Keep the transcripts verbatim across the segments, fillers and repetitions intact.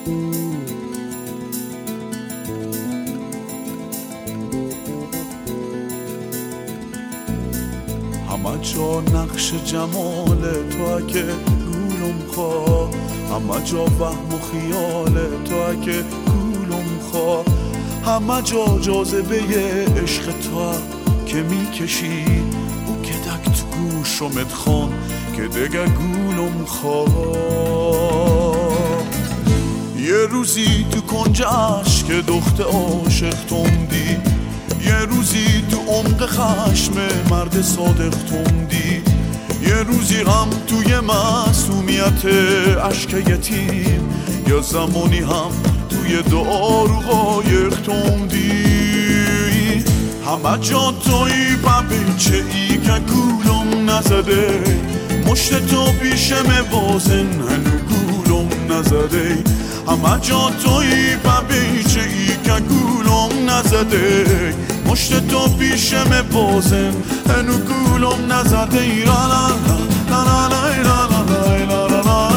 همه جا نقش جمال تو اگه گولم خواه، همه جا وهم و خیال تو اگه گولم خواه، همه جا جاذبه عشق تو که میکشی او که دک تو گوشمت خون که دگه گولم خواه. یه روزی تو کنج عشق دخت عاشق توندی، یه روزی تو عمق خشم مرد صادق توندی، یه روزی هم توی معصومیت عشق یتیم، یا زمانی هم توی دعا رو قایق توندی. همه جا توی ببیچه ای که گولم نزده، مشت تو پیشم بازن هنو گولم نزده. همه جا توی ببیچه ای که گولم نزده، مشت تو پیشم بازن هنو گولم نزده. ای را لا لا لا لا لا لا لا لا لا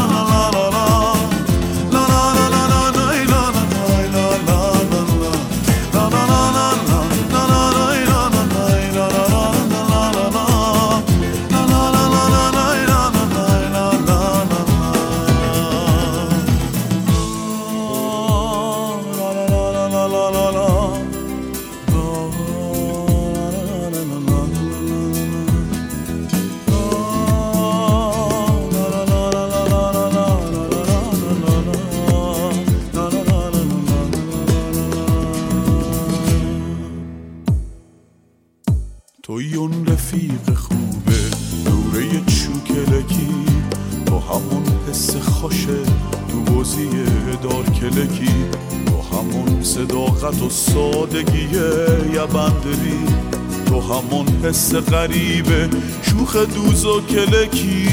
توی اون رفیق خوبه دوره چوکلکی، تو همون حس خوشه تو بازی دار کلکی، تو همون صداقت و سادگی یه بندری، تو همون حس غریبه شوخ دوز و کلکی.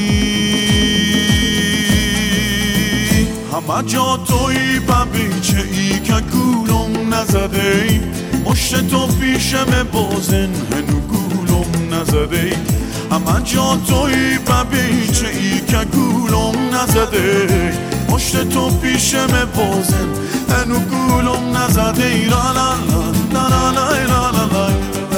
همه جا توی ببیچه ای که گولم نزده، مشت تو پیشم بازن هنو گولم نزده. همه جا توی ببیچه ای که گولم نزده، مشت تو پیشم بازن هنو گولم نزده. ای لا لا لا لا لا لا لا لا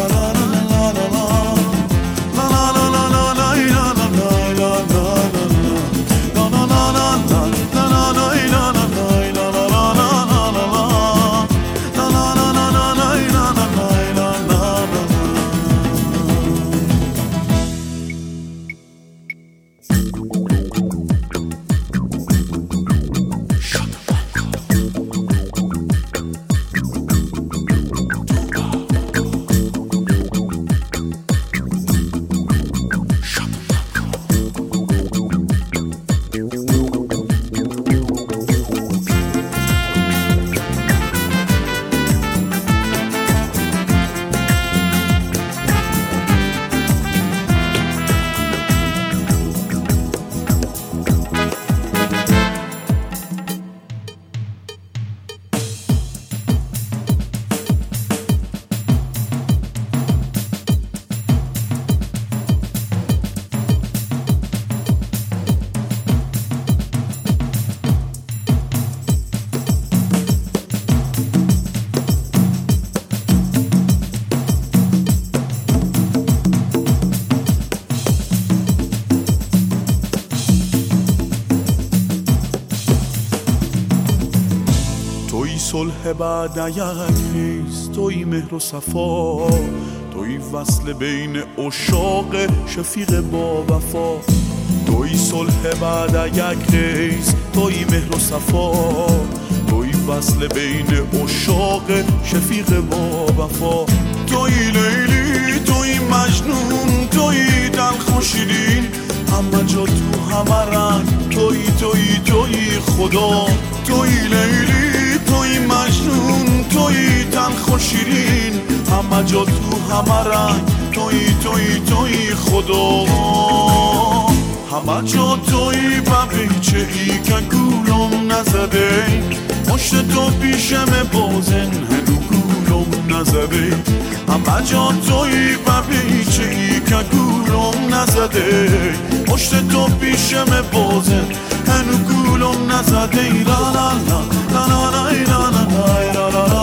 صلح بعد یک ریز، توی مهر و صفا، توی وصل بین عشاق شفیق با وفا. توی صلح بعد یک ریز، توی مهر و صفا، توی وصل بین عشاق شفیق با وفا. توی لیلی، توی مجنون، توی دلخو شیرین، همه جا تو همه رنگ، توی توی توی خدا. توی لیلی، توی مجنون، توی تلخ و شیرین، همه جا تو همه رنگ، توی توی توی خدا. همه جا توی ببیچه ای که گولم نزده، مشت تو پیشم بازن هنو گولم نزده. همه جا توی ببیچه ای که گولم نزده، مشت تو پیشم بازن هنو گولم نزده ای لا لا لا لا لا لا لا لا لا لا لا